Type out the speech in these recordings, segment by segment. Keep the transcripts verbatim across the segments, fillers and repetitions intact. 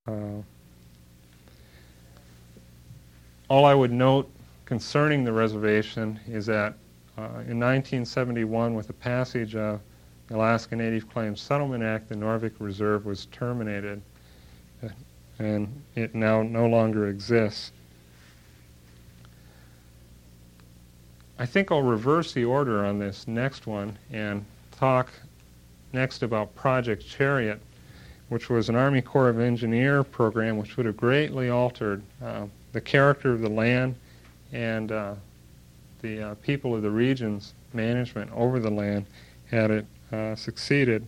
Uh, all I would note concerning the reservation is that uh, in nineteen seventy-one, with the passage of the Alaska Native Claims Settlement Act, the Noorvik Reserve was terminated, uh, and it now no longer exists. I think I'll reverse the order on this next one and talk next about Project Chariot, which was an Army Corps of Engineer program which would have greatly altered uh, the character of the land and uh, the uh, people of the region's management over the land had it uh, succeeded.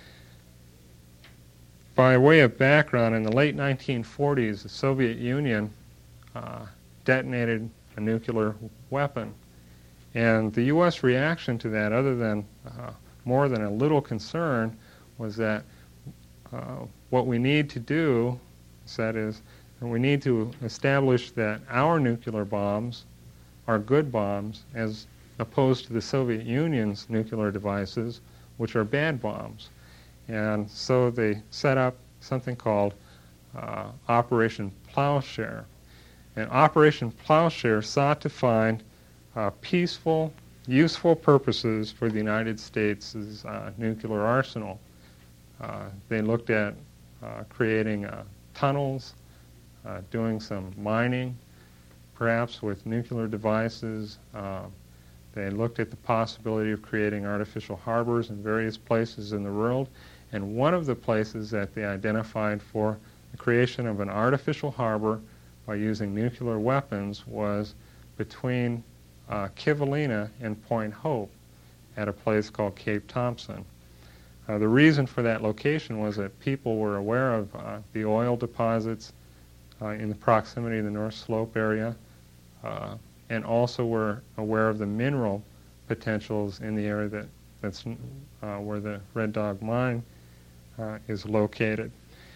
By way of background, in the late nineteen forties, the Soviet Union uh, detonated a nuclear weapon. And the U S reaction to that, other than uh, more than a little concern, was that uh, what we need to do, that is, we need to establish that our nuclear bombs are good bombs as opposed to the Soviet Union's nuclear devices, which are bad bombs. And so they set up something called uh, Operation Plowshare. And Operation Plowshare sought to find Uh, peaceful, useful purposes for the United States' uh, nuclear arsenal. Uh, they looked at uh, creating uh, tunnels, uh, doing some mining, perhaps with nuclear devices. Uh, they looked at the possibility of creating artificial harbors in various places in the world. And one of the places that they identified for the creation of an artificial harbor by using nuclear weapons was between Uh, Kivalina and Point Hope at a place called Cape Thompson. Uh, the reason for that location was that people were aware of uh, the oil deposits uh, in the proximity of the North Slope area uh, and also were aware of the mineral potentials in the area that, that's uh, where the Red Dog Mine uh, is located.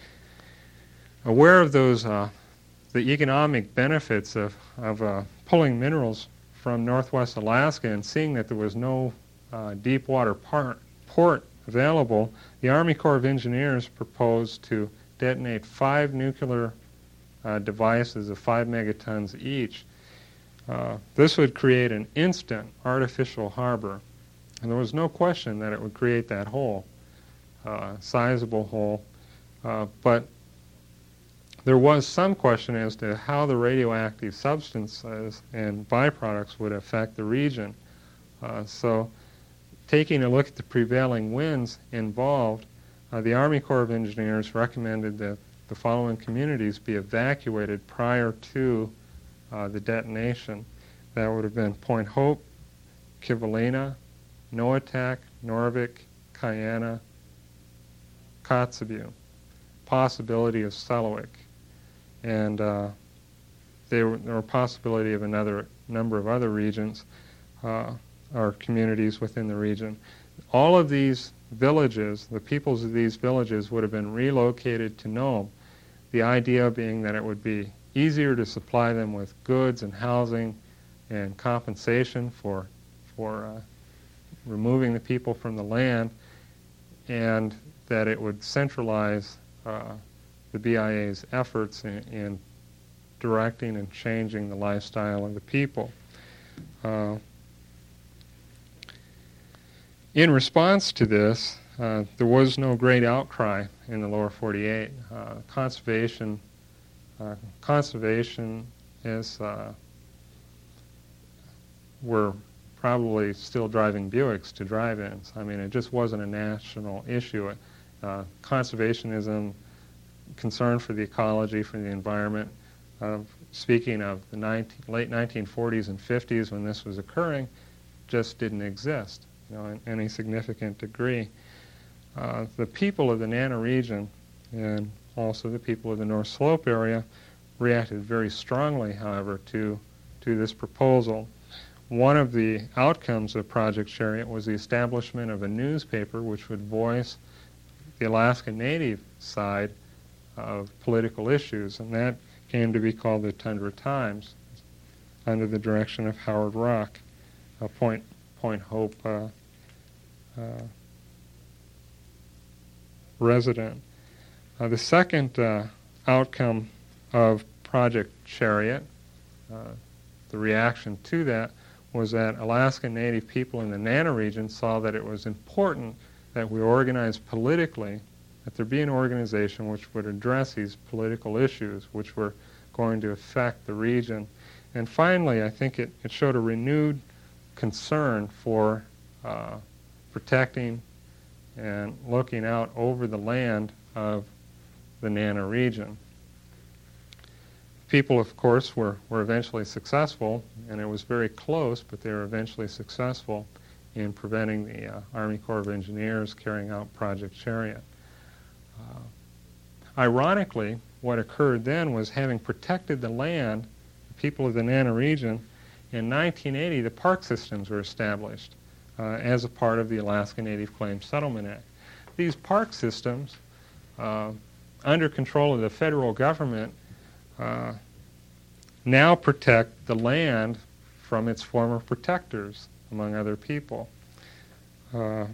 Aware of those, uh, the economic benefits of, of uh, pulling minerals from northwest Alaska and seeing that there was no uh, deep water part, port available, the Army Corps of Engineers proposed to detonate five nuclear uh, devices of five megatons each. Uh, this would create an instant artificial harbor. And there was no question that it would create that hole, uh, sizable hole. Uh, but there was some question as to how the radioactive substances and byproducts would affect the region. Uh, so taking a look at the prevailing winds involved, uh, the Army Corps of Engineers recommended that the following communities be evacuated prior to uh, the detonation. That would have been Point Hope, Kivalina, Noatak, Noorvik, Kayana, Kotzebue, possibility of Selawik. And uh, there were, there were possibility of another number of other regions uh, or communities within the region. All of these villages, the peoples of these villages would have been relocated to Nome, the idea being that it would be easier to supply them with goods and housing and compensation for, for uh, removing the people from the land, and that it would centralize uh, the B I A's efforts in, in directing and changing the lifestyle of the people. Uh, in response to this, uh, there was no great outcry in the lower forty-eight. Uh, conservation, uh, conservationists uh, were probably still driving Buicks to drive-ins. I mean, it just wasn't a national issue. Uh, conservationism, concern for the ecology, for the environment, uh, speaking of the nineteen, late nineteen forties and fifties when this was occurring, just didn't exist, you know, in any significant degree. Uh, the people of the Nana region and also the people of the North Slope area reacted very strongly, however, to, to this proposal. One of the outcomes of Project Chariot was the establishment of a newspaper which would voice the Alaska Native side of political issues, and that came to be called the Tundra Times, under the direction of Howard Rock, a Point, Point Hope uh, uh, resident. Uh, the second uh, outcome of Project Chariot, uh, the reaction to that, was that Alaska Native people in the NANA region saw that it was important that we organize politically, that there be an organization which would address these political issues which were going to affect the region. And finally, I think it, it showed a renewed concern for uh, protecting and looking out over the land of the NANA region. People, of course, were, were eventually successful, and it was very close, but they were eventually successful in preventing the uh, Army Corps of Engineers carrying out Project Chariot. Uh, ironically, what occurred then was, having protected the land, the people of the NANA region, in nineteen eighty the park systems were established uh, as a part of the Alaska Native Claims Settlement Act. These park systems, uh, under control of the federal government, uh, now protect the land from its former protectors, among other people. Uh,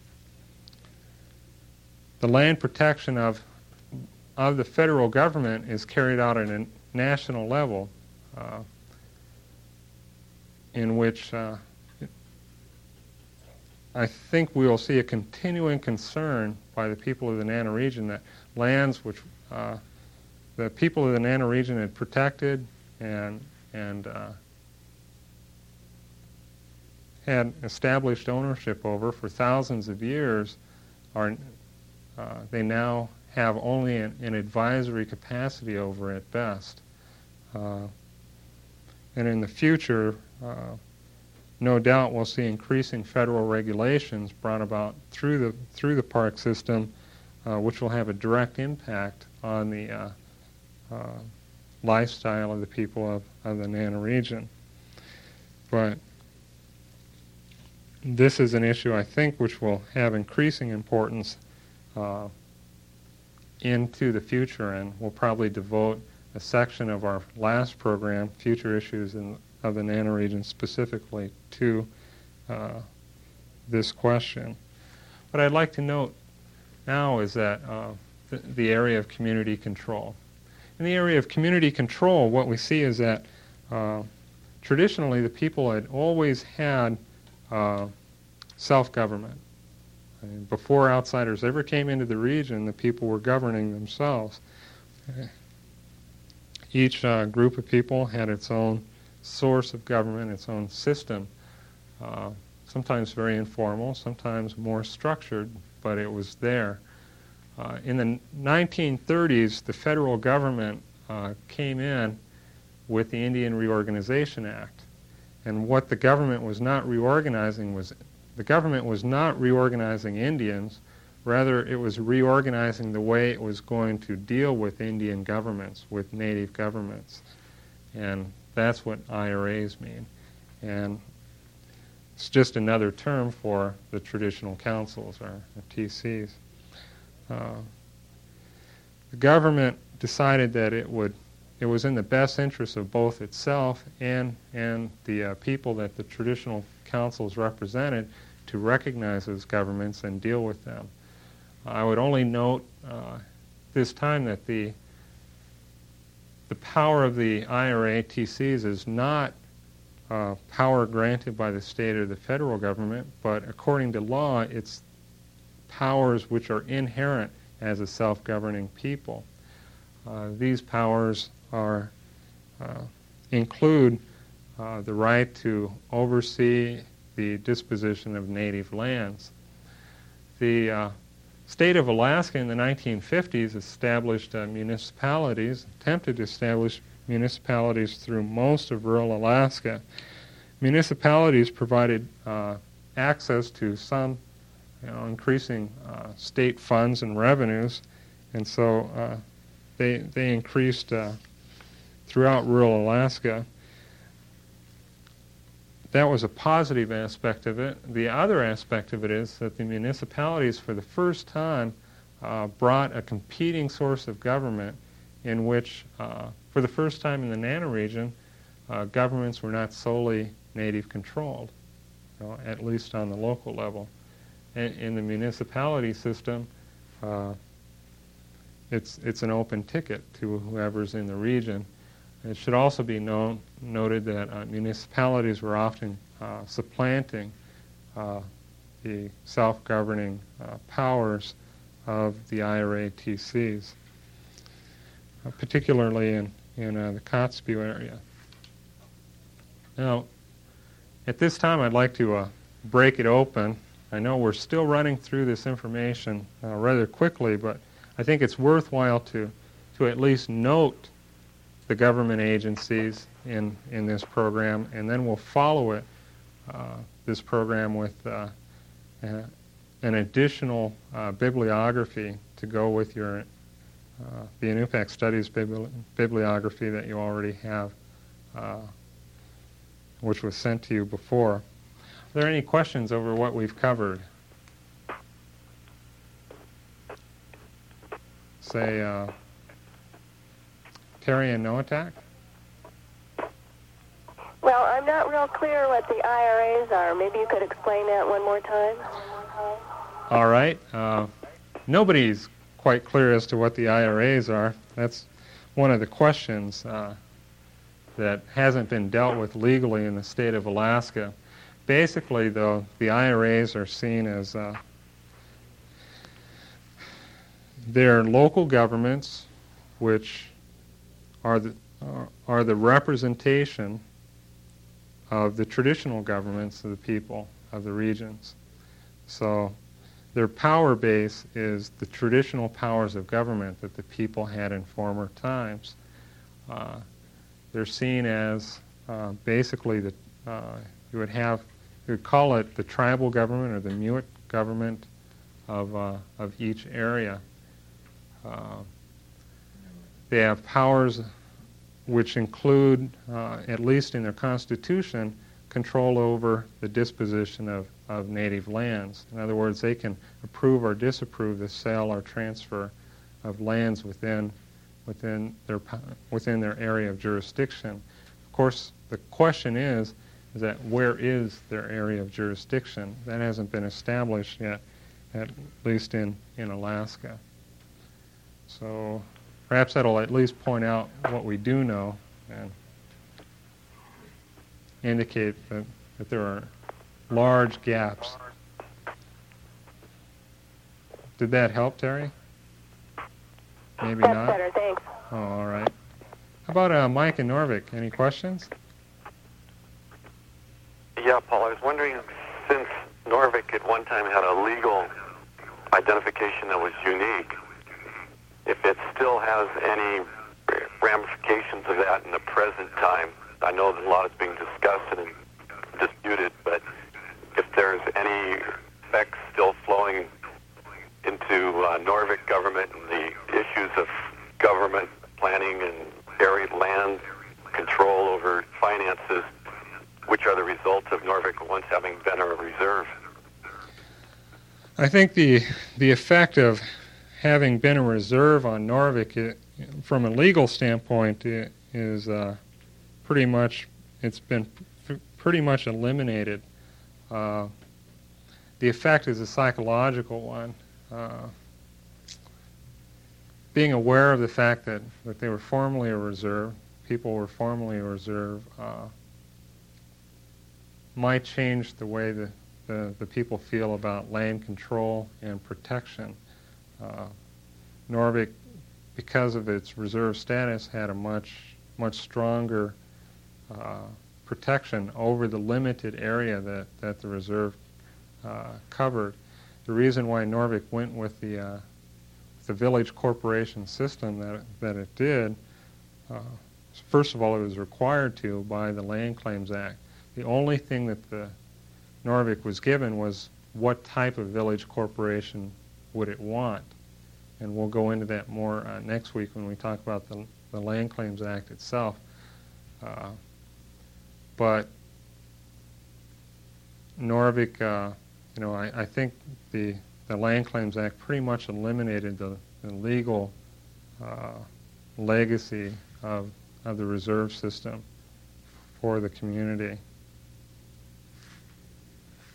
the land protection of, of the federal government is carried out at a national level, uh, in which uh, I think we will see a continuing concern by the people of the NANA region that lands which uh, the people of the NANA region had protected and and uh, had established ownership over for thousands of years, are uh, they now have only an, an advisory capacity over at best. Uh, and in the future, uh, no doubt we'll see increasing federal regulations brought about through the through the park system, uh, which will have a direct impact on the uh, uh, lifestyle of the people of, of the NANA region. But this is an issue, I think, which will have increasing importance uh, into the future, and we'll probably devote a section of our last program, Future Issues in, of the NANA region, specifically to uh, this question. What I'd like to note now is that uh, the, the area of community control. In the area of community control, what we see is that uh, traditionally the people had always had uh, self-government. I mean, before outsiders ever came into the region, the people were governing themselves. Each uh, group of people had its own source of government, its own system, uh, sometimes very informal, sometimes more structured, but it was there. Uh, in the nineteen thirties, the federal government uh, came in with the Indian Reorganization Act. And what the government was not reorganizing was, the government was not reorganizing Indians, rather it was reorganizing the way it was going to deal with Indian governments, with native governments. And that's what I R As mean. And it's just another term for the traditional councils, or, or T Cs. Uh, the government decided that it would, it was in the best interest of both itself and and the uh, people that the traditional councils represented to recognize those governments and deal with them. I would only note uh, this time that the the power of the I R A T Cs is not uh, power granted by the state or the federal government, but according to law, it's powers which are inherent as a self-governing people. Uh, these powers are uh, include uh, the right to oversee the disposition of native lands. The uh, state of Alaska in the nineteen fifties established uh, municipalities, attempted to establish municipalities through most of rural Alaska. Municipalities provided uh, access to some You know, increasing uh, state funds and revenues, and so uh, they they increased uh, throughout rural Alaska. That was a positive aspect of it. The other aspect of it is that the municipalities, for the first time, uh, brought a competing source of government, in which, uh, for the first time in the NANA region, uh, governments were not solely native controlled, you know, at least on the local level. In the municipality system, uh, it's, it's an open ticket to whoever's in the region. It should also be known, noted that uh, municipalities were often uh, supplanting uh, the self-governing uh, powers of the I R A T Cs, uh, particularly in, in uh, the Kotzebue area. Now, at this time I'd like to uh, break it open. I know we're still running through this information uh, rather quickly, but I think it's worthwhile to, to at least note the government agencies in, in this program, and then we'll follow it, uh, this program, with uh, uh, an additional uh, bibliography to go with your uh, the Inupiaq Studies bibli bibliography that you already have, uh, which was sent to you before. Are there any questions over what we've covered? Say, uh, Terry and Noatak? Well, I'm not real clear what the I R As are. Maybe you could explain that one more time? All right. Uh, nobody's quite clear as to what the I R As are. That's one of the questions uh, that hasn't been dealt with legally in the state of Alaska. Basically, though, the I R As are seen as uh, they're local governments which are the, uh, are the representation of the traditional governments of the people of the regions. So their power base is the traditional powers of government that the people had in former times. Uh, they're seen as uh, basically the, uh, you would have, you would call it the tribal government or the Muit government of, uh, of each area. Uh, they have powers which include, uh, at least in their constitution, control over the disposition of, of native lands. In other words, they can approve or disapprove the sale or transfer of lands within, within, their, within their area of jurisdiction. Of course, the question is, is that where is their area of jurisdiction? That hasn't been established yet, at least in, in Alaska. So perhaps that'll at least point out what we do know and indicate that, that there are large gaps. Did that help, Terry? Maybe That's not? better, thanks. Oh, all right. How about uh, Mike and Norvik? Any questions? Yeah, Paul, I was wondering, since Norvik at one time had a legal identification that was unique, if it still has any ramifications of that in the present time. I know that a lot is being discussed and disputed, but if there's any effects still flowing into uh, Norvik government and the issues of government planning and buried land, control over finances, which are the results of Norvik once having been a reserve. I think the the effect of having been a reserve on Norvik, it, from a legal standpoint, it is uh, pretty much, it's been p- pretty much eliminated. Uh, the effect is a psychological one. Uh, being aware of the fact that, that they were formerly a reserve, people were formerly a reserve, uh, might change the way the, the, the people feel about land control and protection. Uh, Norvik, because of its reserve status, had a much, much stronger uh, protection over the limited area that, that the reserve uh, covered. The reason why Norvik went with the, uh, the village corporation system that, that it did, uh, first of all, it was required to by the Land Claims Act. The only thing that the Norvik was given was what type of village corporation would it want. And we'll go into that more uh, next week when we talk about the, the Land Claims Act itself. Uh, but Norvik, uh, you know, I, I think the, the Land Claims Act pretty much eliminated the, the legal uh, legacy of, of the reserve system for the community.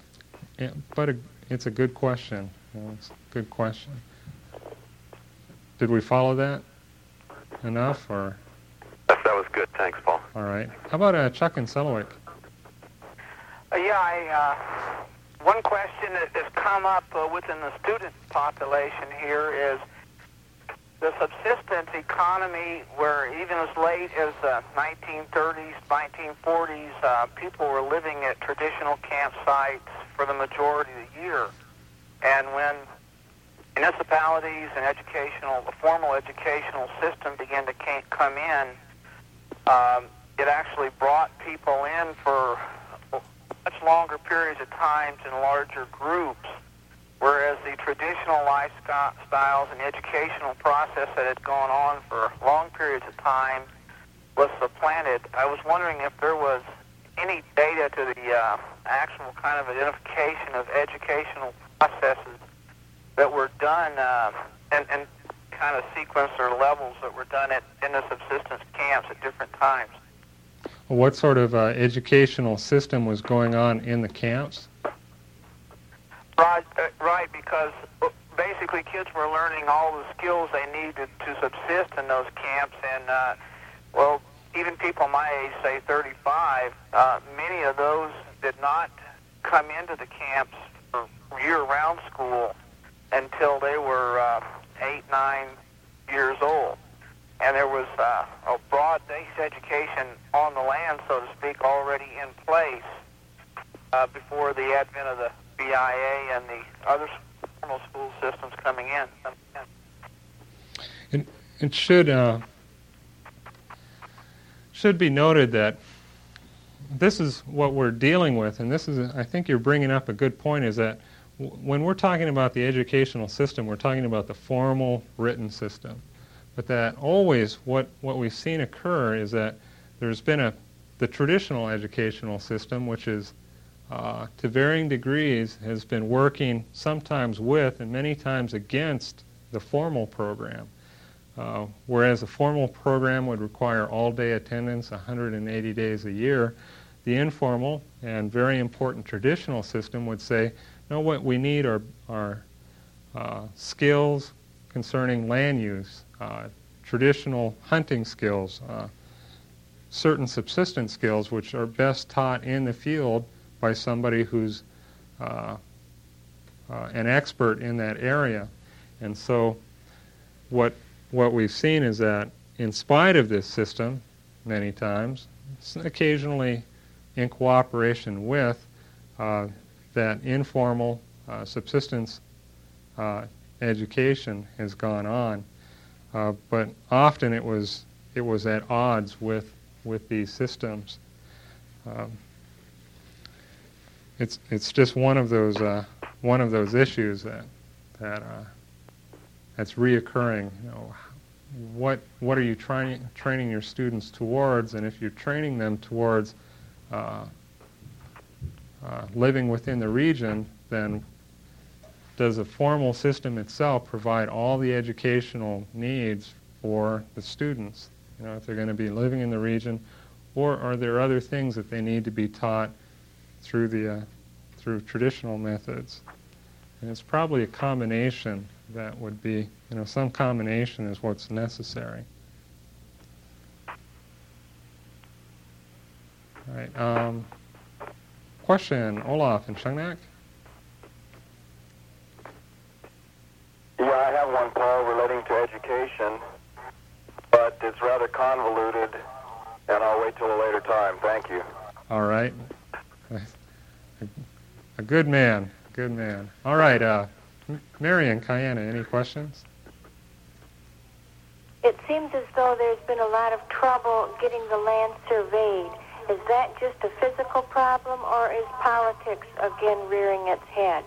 Yeah, but a, it's a good question. You know, it's a good question. did we follow that enough, or? That, that was good. Thanks, Paul. All right. How about uh, Chuck and Sellewick? Uh, yeah, I, uh, one question that has come up uh, within the student population here is the subsistence economy, where even as late as the nineteen thirties, nineteen forties, uh, people were living at traditional campsites for the majority of the year. And when municipalities and educational, the formal educational system began to ca- come in, um, it actually brought people in for much longer periods of time in larger groups, whereas the traditional lifestyles and educational process that had gone on for long periods of time was supplanted. I was wondering if there was any data to the uh, actual kind of identification of educational processes that were done uh, and, and kind of sequence or levels that were done at, in the subsistence camps at different times. What sort of uh, educational system was going on in the camps? Right, uh, right, because basically kids were learning all the skills they needed to subsist in those camps, and, uh, well, even people my age, say thirty-five, uh, many of those did not come into the camps for year-round school until they were uh, eight, nine years old. And there was uh, a broad-based education on the land, so to speak, already in place uh, before the advent of the B I A and the other formal school systems coming in. It, it should uh, should be noted that this is what we're dealing with, and this is, I think you're bringing up a good point, is that w- when we're talking about the educational system, we're talking about the formal written system. But that always what, what we've seen occur is that there's been a the traditional educational system, which is uh, to varying degrees has been working sometimes with and many times against the formal program. Uh, whereas a formal program would require all-day attendance, one hundred eighty days a year, the informal and very important traditional system would say, no, what we need are, are uh, skills concerning land use, uh, traditional hunting skills, uh, certain subsistence skills which are best taught in the field by somebody who's uh, uh, an expert in that area. And so what what we've seen is that in spite of this system, many times, occasionally in cooperation with, uh, that informal uh, subsistence uh, education has gone on, uh, but often it was it was at odds with with these systems. Um, it's it's just one of those uh, one of those issues that that uh, that's reoccurring. You know, what what are you trying training your students towards? And if you're training them towards uh, uh, living within the region, then does the formal system itself provide all the educational needs for the students? You know, if they're going to be living in the region, or are there other things that they need to be taught through the uh, through traditional methods? And it's probably a combination that would be, you know, some combination is what's necessary. All right. Um, question, Olaf in Shungnak? Yeah, I have one, Paul, relating to education, but it's rather convoluted, and I'll wait till a later time. Thank you. All right. A good man, good man. All right, uh, Marion, Kayana, any questions? It seems as though there's been a lot of trouble getting the land surveyed. Is that just a physical problem, or is politics again rearing its head?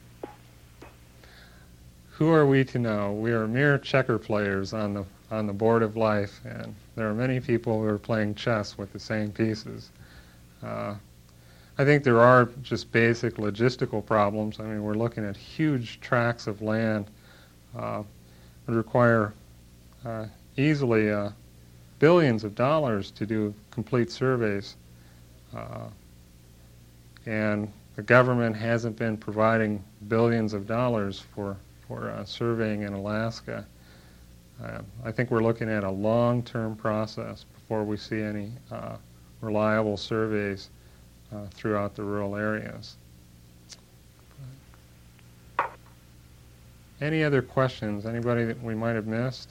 Who are we to know? We are mere checker players on the on the board of life, and there are many people who are playing chess with the same pieces. Uh, I think there are just basic logistical problems. I mean, we're looking at huge tracts of land uh, that require uh, easily uh, billions of dollars to do complete surveys. Uh, and the government hasn't been providing billions of dollars for, for uh, surveying in Alaska. Uh, I think we're looking at a long-term process before we see any uh, reliable surveys uh, throughout the rural areas. Any other questions? Anybody that we might have missed?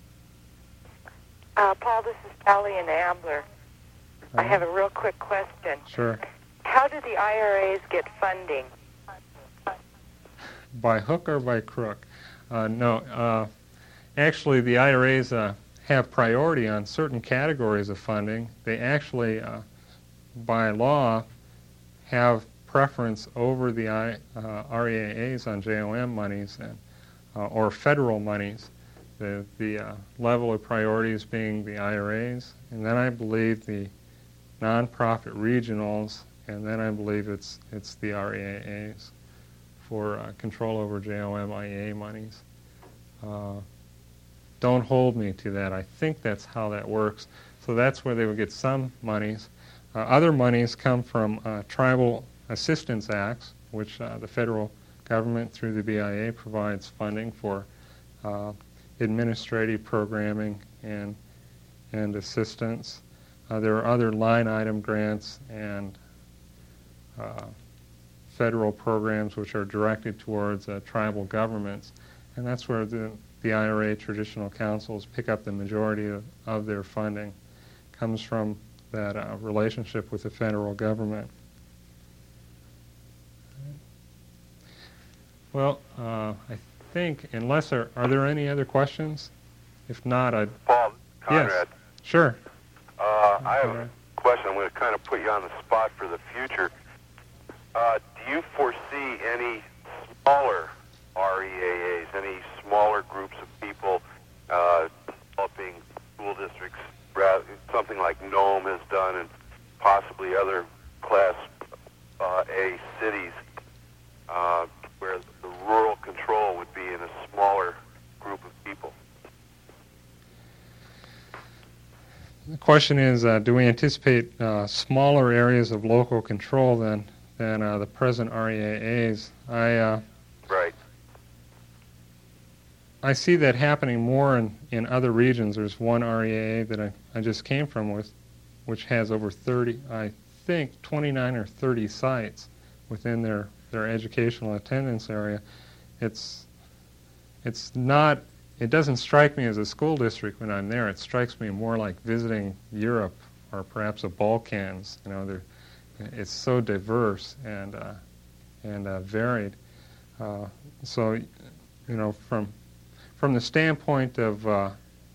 Uh, Paul, this is Sally in Ambler. Uh, I have a real quick question. Sure. How do the I R As get funding? By hook or by crook? Uh, no. Uh, actually, the I R As uh, have priority on certain categories of funding. They actually, uh, by law, have preference over the I, uh, R E A As on J O M monies and, uh, or federal monies. The, the uh, level of priorities being the I R As, and then I believe the nonprofit regionals, and then I believe it's it's the R E A As for uh, control over J O M I E A monies. Uh, don't hold me to that. I think that's how that works. So that's where they would get some monies. Uh, other monies come from uh, tribal assistance acts, which uh, the federal government through the B I A provides funding for uh, administrative programming and and assistance. Uh, there are other line item grants and uh, federal programs which are directed towards uh, tribal governments, and that's where the, the I R A traditional councils pick up the majority of, of their funding. Comes from that uh, relationship with the federal government. Well, uh, I think, unless there, are there any other questions? If not, I'd... Paul, Conrad. Yes, sure. Uh, I have a question. I'm going to kind of put you on the spot for the future. Uh, do you foresee any smaller R E A As, any smaller groups of people uh, developing school districts, rather, something like Nome has done and possibly other Class uh, A cities, uh, where the rural control would be in a smaller group of people? The question is, uh, do we anticipate uh, smaller areas of local control than than uh, the present R E A As? I uh, right. I see that happening more in, in other regions. There's one R E A A that I, I just came from with, which has over thirty, I think, twenty-nine or thirty sites within their, their educational attendance area. It's it's not. It doesn't strike me as a school district when I'm there. It strikes me more like visiting Europe or perhaps the Balkans. You know, they're, it's so diverse and uh, and uh, varied. Uh, so, you know, from from the standpoint of uh,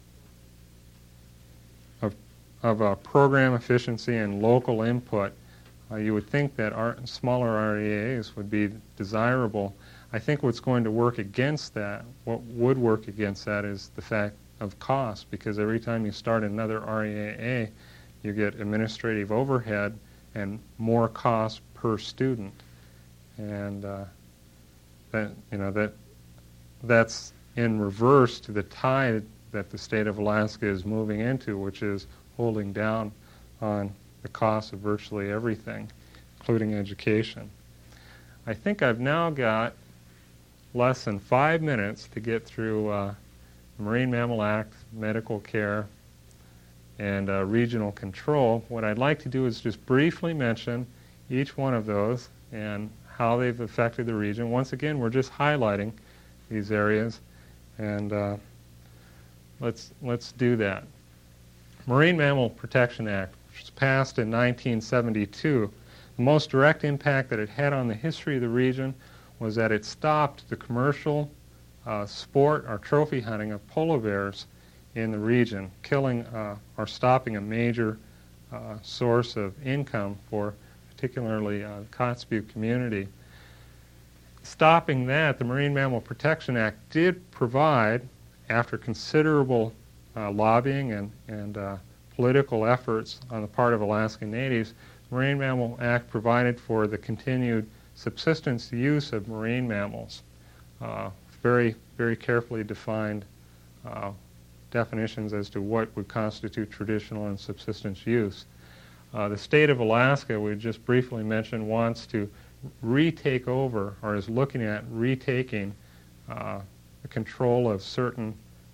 of of uh, program efficiency and local input, uh, you would think that our smaller R E A As would be desirable. I think what's going to work against that, what would work against that, is the fact of cost, because every time you start another R E A A, you get administrative overhead and more cost per student, and uh, that you know that that's in reverse to the tide that the state of Alaska is moving into, which is holding down on the cost of virtually everything, including education. I think I've now got less than five minutes to get through uh, the Marine Mammal Act, medical care, and uh, regional control. What I'd like to do is just briefly mention each one of those and how they've affected the region. Once again, we're just highlighting these areas, and uh, let's let's do that. Marine Mammal Protection Act, which was passed in nineteen seventy-two, the most direct impact that it had on the history of the region was that it stopped the commercial uh, sport or trophy hunting of polar bears in the region, killing uh, or stopping a major uh, source of income for particularly uh, the Kotzebue community. Stopping that, the Marine Mammal Protection Act did provide, after considerable uh, lobbying and, and uh, political efforts on the part of Alaskan Natives, the Marine Mammal Act provided for the continued subsistence use of marine mammals. Uh, very, very carefully defined uh, definitions as to what would constitute traditional and subsistence use. Uh, the state of Alaska, we just briefly mentioned, wants to retake over, or is looking at retaking uh, the control of certain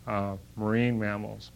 uh, marine mammals.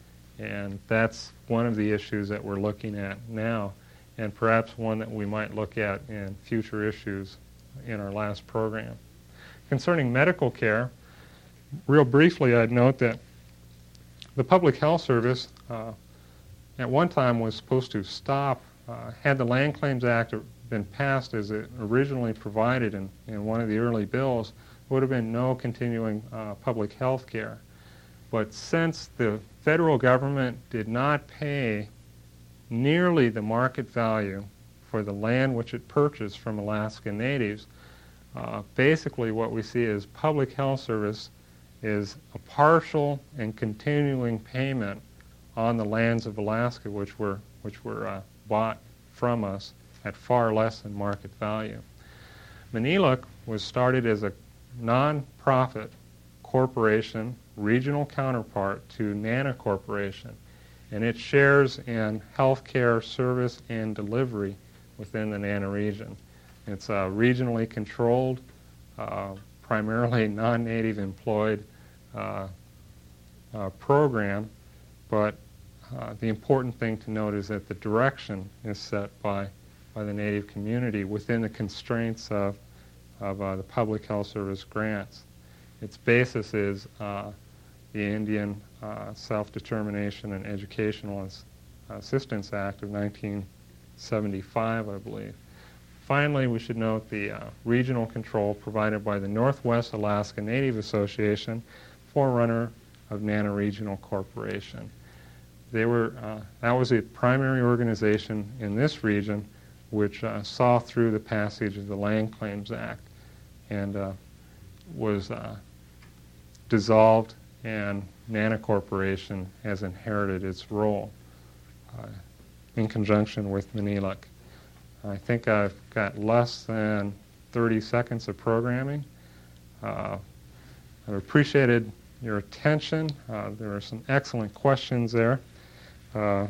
And that's one of the issues that we're looking at now, and perhaps one that we might look at in future issues in our last program. Concerning medical care, real briefly I'd note that the Public Health Service uh, at one time was supposed to stop, uh, had the Land Claims Act been passed as it originally provided in, in one of the early bills, there would have been no continuing uh, public health care. But since the federal government did not pay nearly the market value for the land which it purchased from Alaska Natives, uh, basically what we see is Public Health Service is a partial and continuing payment on the lands of Alaska which were, which were uh, bought from us at far less than market value. Maniluk was started as a non-profit corporation, regional counterpart to NANA Corporation, and it shares in healthcare service and delivery within the NANA region. It's a regionally controlled, uh, primarily non-native employed uh, uh, program, but uh, the important thing to note is that the direction is set by, by the Native community within the constraints of, of uh, the Public Health Service grants. Its basis is uh, the Indian uh, Self-Determination and Educational Ass- Assistance Act of nineteen seventy-five, I believe. Finally, we should note the uh, regional control provided by the Northwest Alaska Native Association, forerunner of NANA Regional Corporation. They were, uh, that was a primary organization in this region which uh, saw through the passage of the Land Claims Act and uh, was uh, dissolved, and NANA Corporation has inherited its role uh, in conjunction with Maniluk. I think I've got less than thirty seconds of programming. Uh, I've appreciated your attention. Uh, there are some excellent questions there. Uh,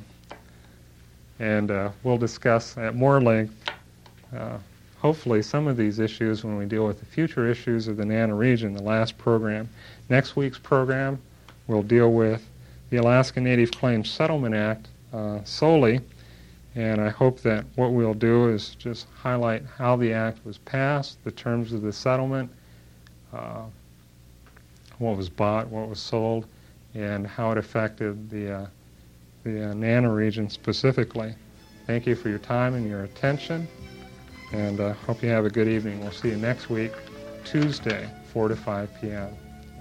and uh, we'll discuss at more length uh, hopefully some of these issues when we deal with the future issues of the NANA region, the last program. Next week's program will deal with the Alaska Native Claims Settlement Act uh, solely, and I hope that what we'll do is just highlight how the act was passed, the terms of the settlement, uh, what was bought, what was sold, and how it affected the, uh, the uh, NANA region specifically. Thank you for your time and your attention, and uh, hope you have a good evening. We'll see you next week, Tuesday, four to five p m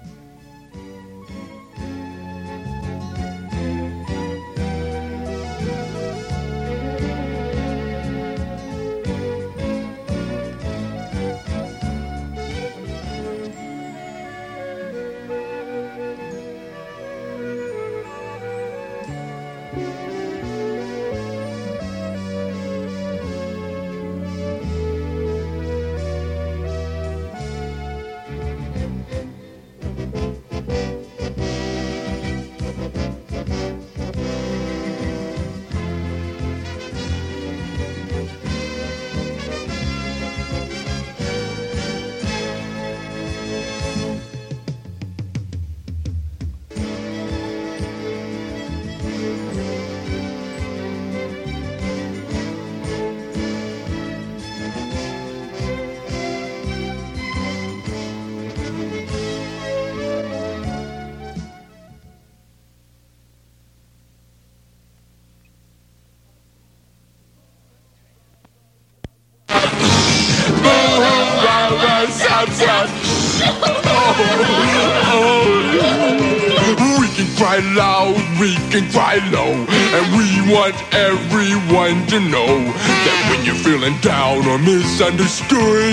Cry loud, we can cry low, and we want everyone to know that when you're feeling down or misunderstood,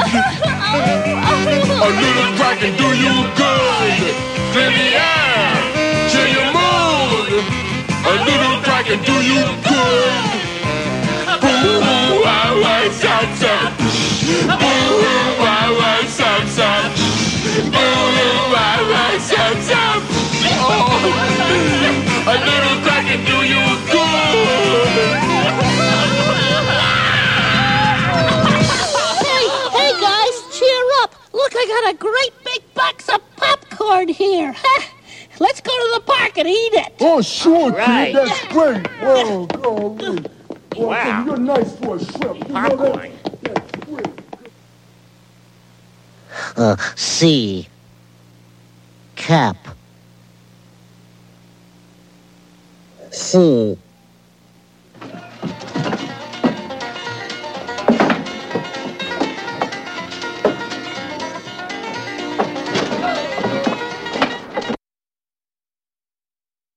a little cry can do you good. Clear the air, chill your mood. A little cry can do you good. Boo, wah, wah, sound, sound. Boo, wah, wah, sound, sound. Boo, wah, wah, sound, sound. Oh, a little cry can do you good. Hey, hey guys, cheer up. Look, I got a great big box of popcorn here. Let's go to the park and eat it. Oh, sure, Right. kid. That's great. Whoa, golly. Oh, Wow. You're nice for a shrimp. You know that? That's great. Uh, C. Cap. C.